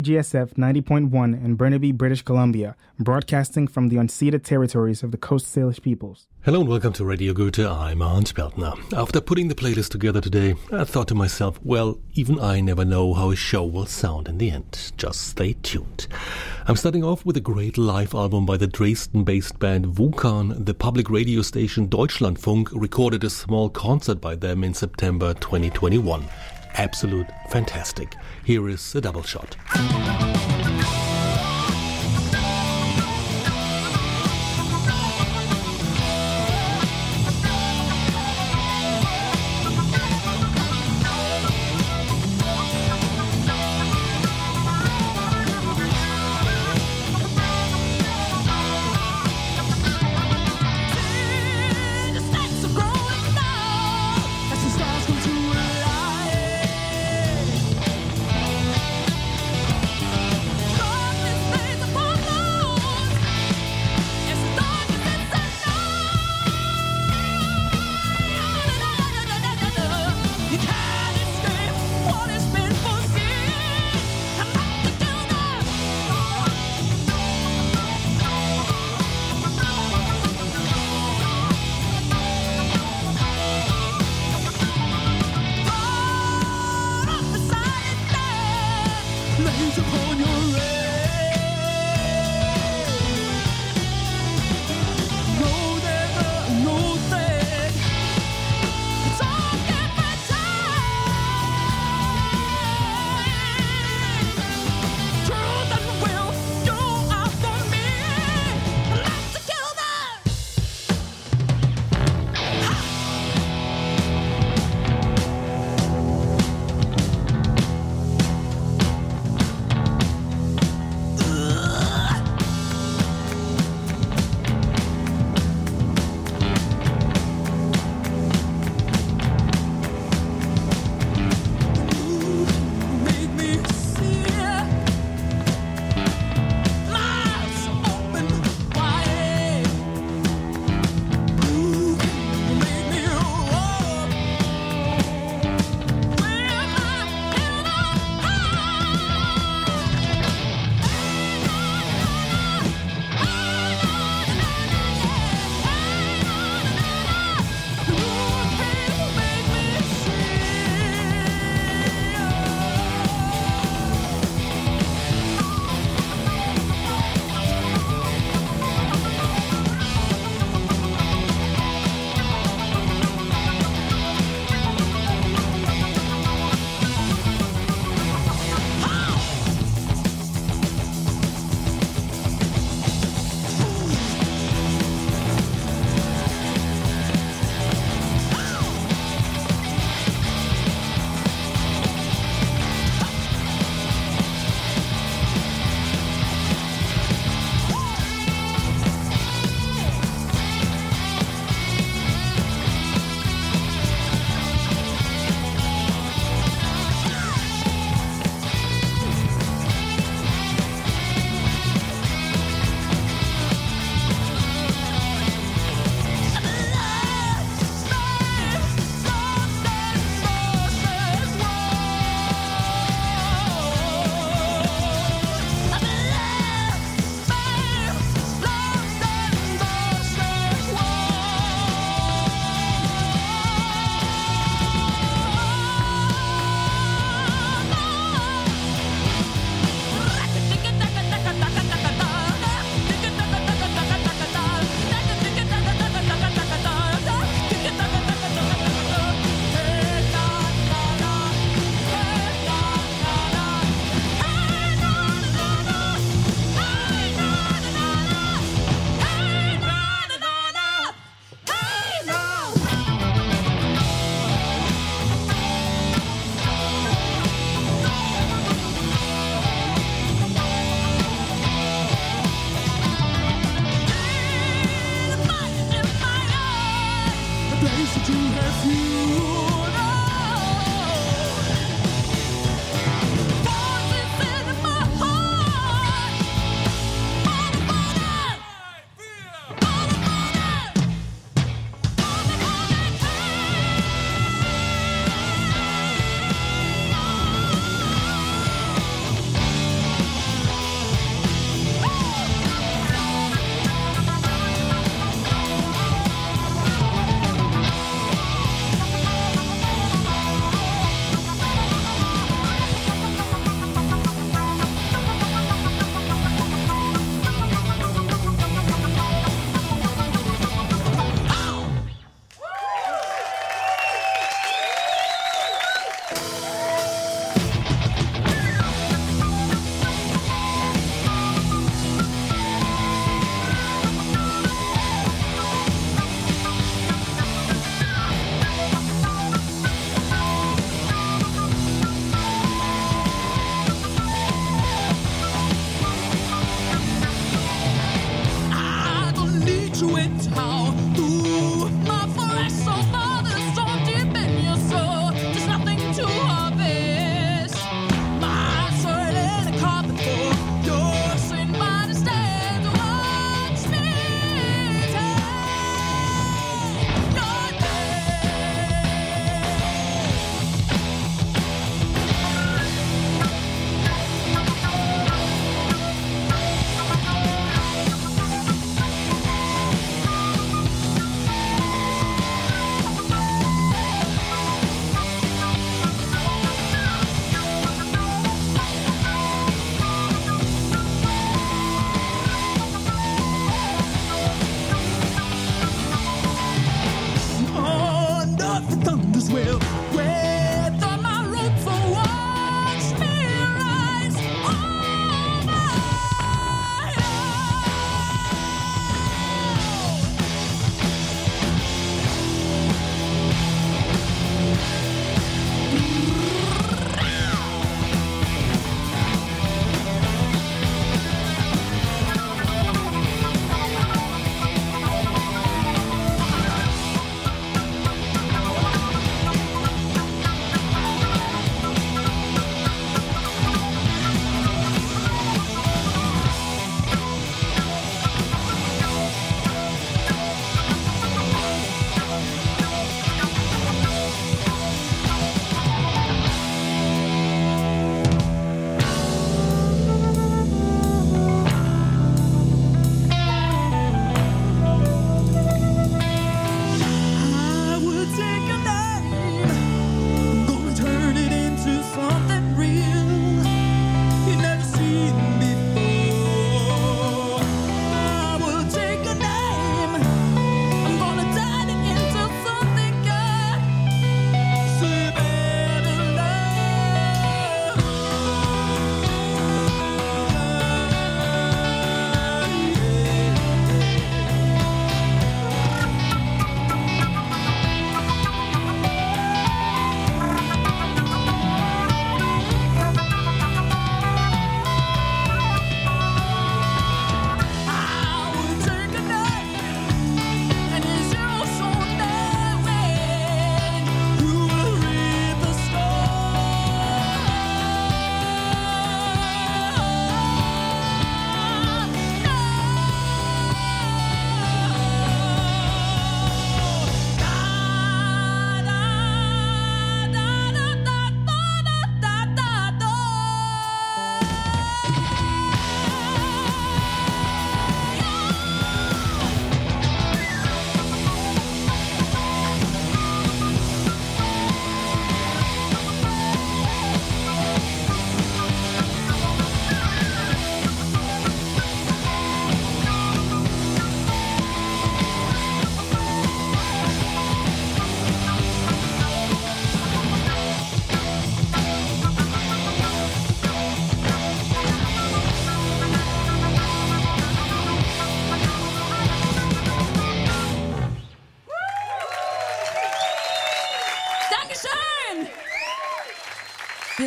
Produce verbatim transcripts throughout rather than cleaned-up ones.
G S F ninety point one in Burnaby, British Columbia, broadcasting from the unceded territories of the Coast Salish peoples. Hello and welcome to Radio Goethe. I'm Arndt Beltner. After putting the playlist together today, I thought to myself, well, even I never know how a show will sound in the end. Just stay tuned. I'm starting off with a great live album by the Dresden-based band Vulkan. The public radio station Deutschlandfunk recorded a small concert by them in September twenty twenty-one. Absolute fantastic. Here is a double shot.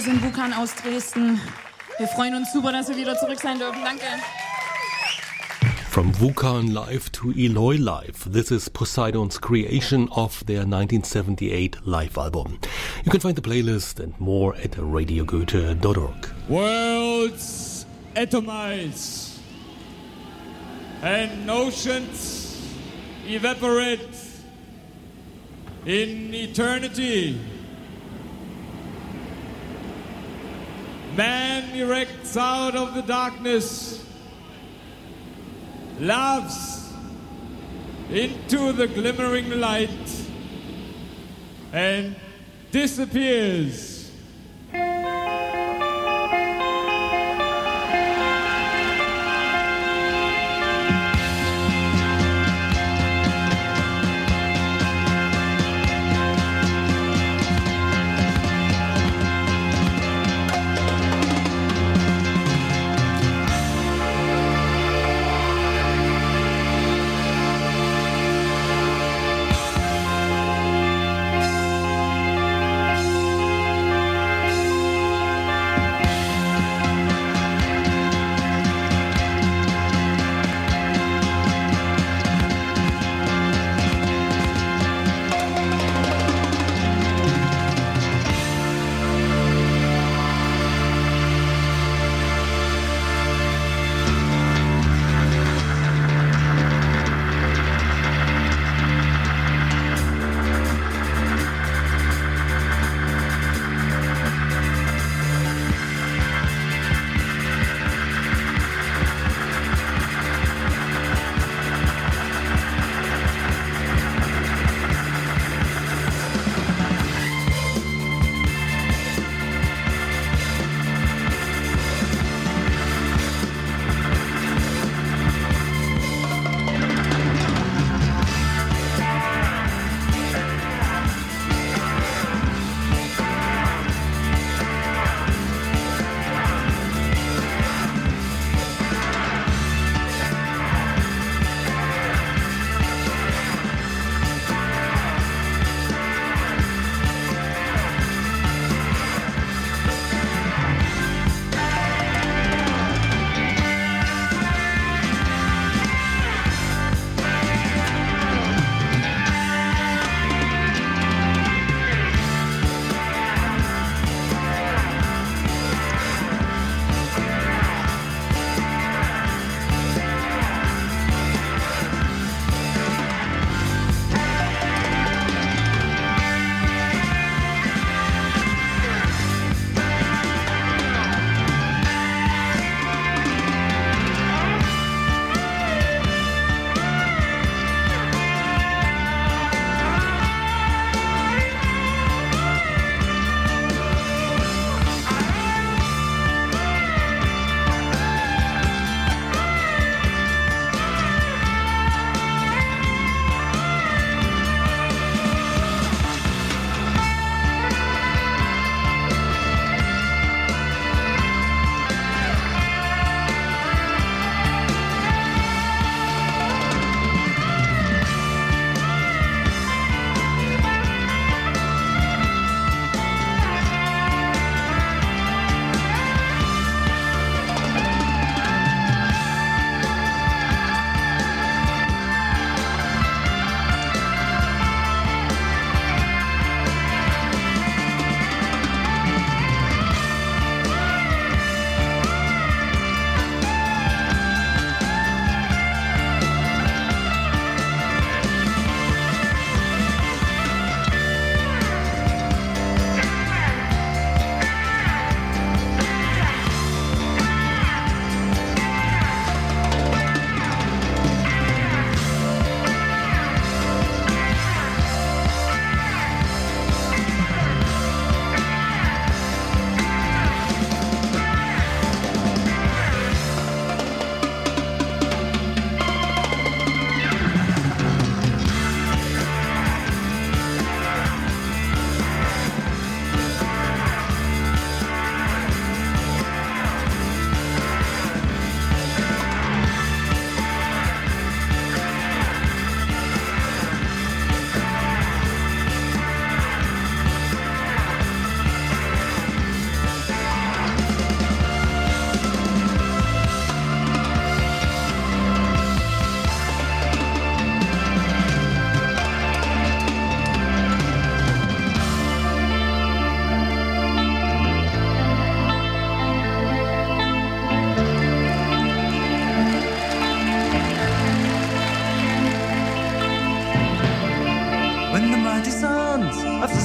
sind Wukan aus Dresden. Wir freuen uns super, dass wir wieder zurück sein dürfen. Danke. From Wukan Live to Eloy Live, this is Poseidon's creation of their nineteen seventy-eight live album. You can find the playlist and more at radio goethe dot org. Worlds atomize and oceans evaporate in eternity. Man erects out of the darkness, laughs into the glimmering light, and disappears.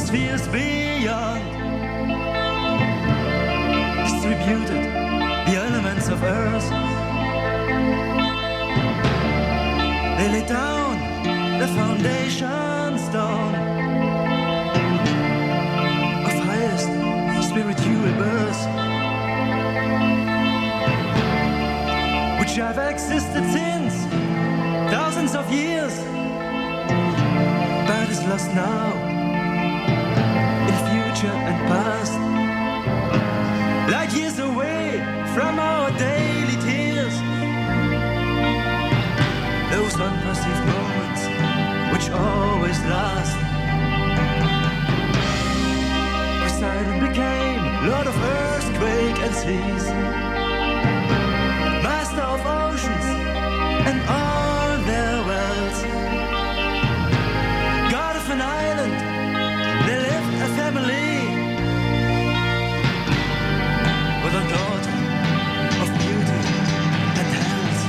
spheres beyond, distributed the elements of earth. They lay down the foundation stone of highest spiritual birth, which have existed since thousands of years, but is lost now in future and past, light years away from our daily tears. Those unperceived moments which always last. Poseidon became lord of earthquake and seas, master of oceans and all their wells, god of an island. There lived a family with a daughter of beauty and health.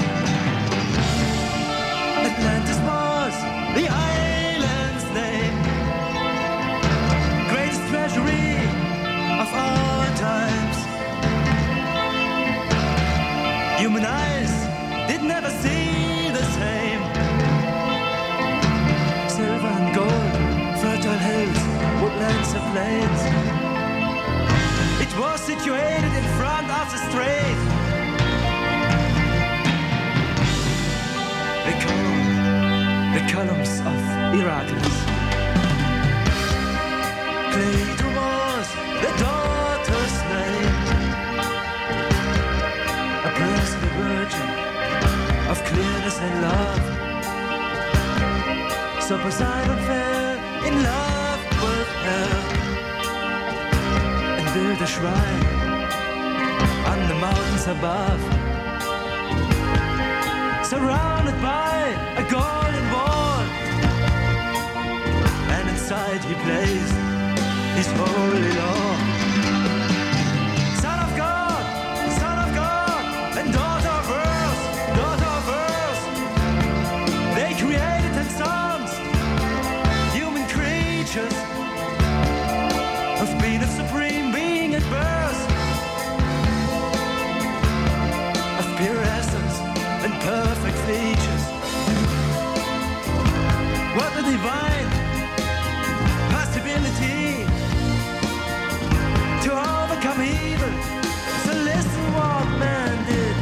Atlantis was the island's name, greatest treasury of all times. Human eyes did never see the same. Silver and gold, fertile hills, woodlands and plains. It was situated in front of the strait. They call the columns of Heracles. Cleito was the daughter's name, a princely virgin of clearness and love. So Poseidon fell in love with her and built a shrine on the mountains above, surrounded by a golden wall, and inside he placed his holy law. Son of God, son of God, and daughter of earth, daughter of earth, they created themselves human creatures of being a supreme being at birth, of pure essence and perfect features. What a divine possibility to overcome evil. So listen what man did.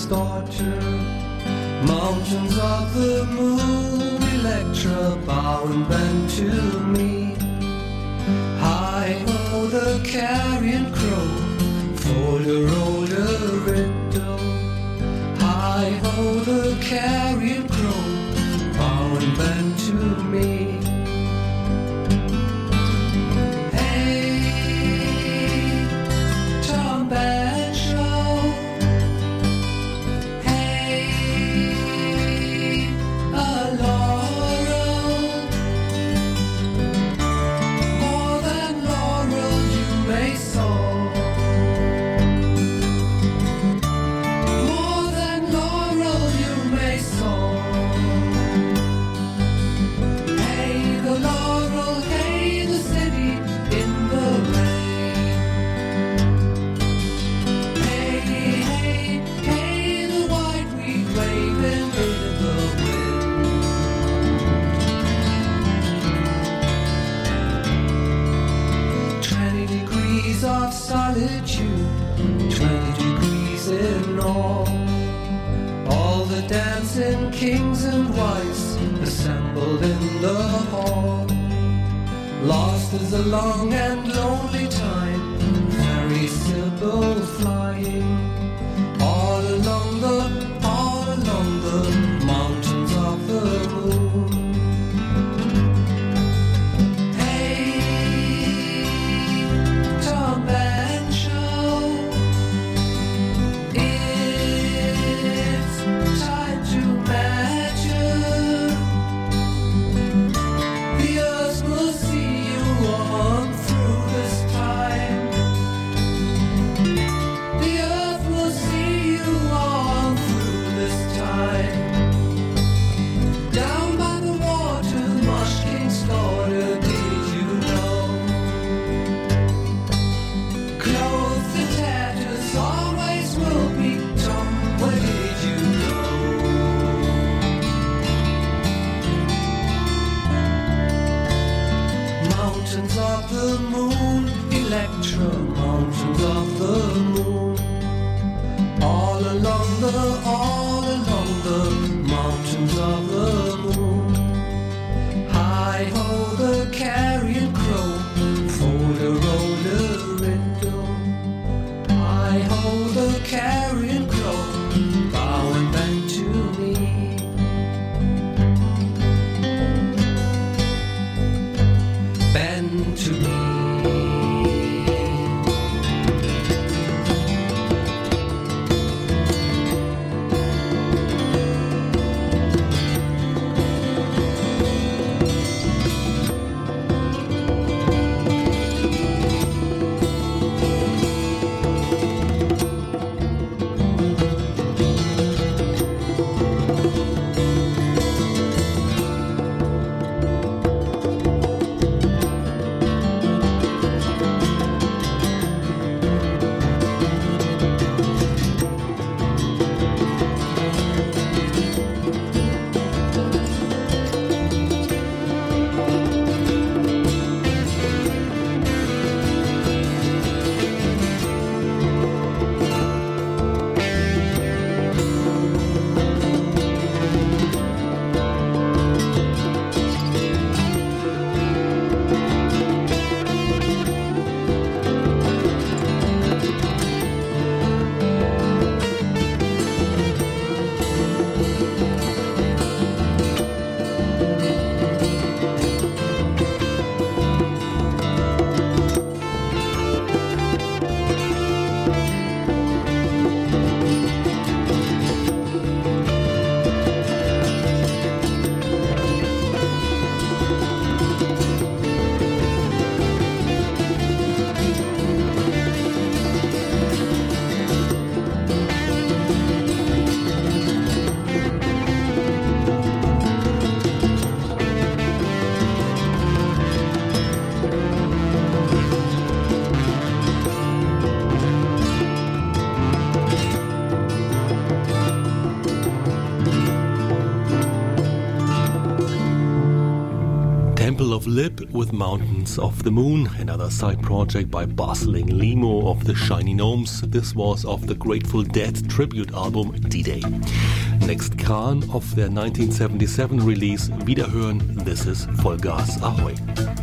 daughter. Mountains of the moon, Electra, bow and bend to me. Hi-ho, the carrion crow, fold a roll a riddle. Hi-ho, the carrion crow, bow and bend to me. Dancing kings and wives assembled in the hall. Lost is a long and lonely time, fairy Sybil flying all along the, all along the mountains of the moon. Hey, Tom Bancho, it's time to imagine the earth will see you on through this time. The earth will see you on through this time. Down by the water, Marsh King's daughter, did you know? Clothes and tatters always will be Tom. Where did you go? Mountains of the moon, Electra, mountains of the moon. All along the, all along the mountains of the moon. Hi-ho, the carrion crow, fold a roll a riddle. Hi-ho, the carrion crow, bow and bend to me. Bend to me. Lib with Mountains of the Moon, another side project by Bustling Limo of the Shiny Gnomes. This was of the Grateful Dead tribute album D-Day. Next Kran of their nineteen seventy-seven release Wiederhören. This is Vollgas Ahoi.